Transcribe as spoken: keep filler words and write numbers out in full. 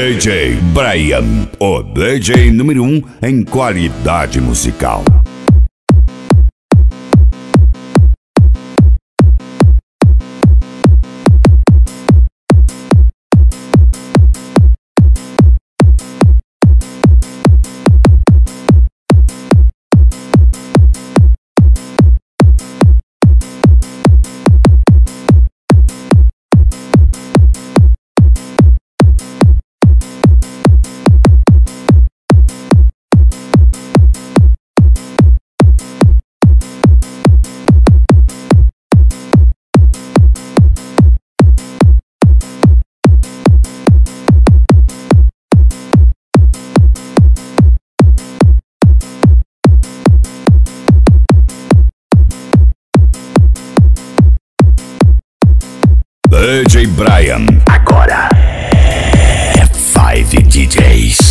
D J Brian, o D J número um em qualidade musical. D J Brian, agora é Five D Js.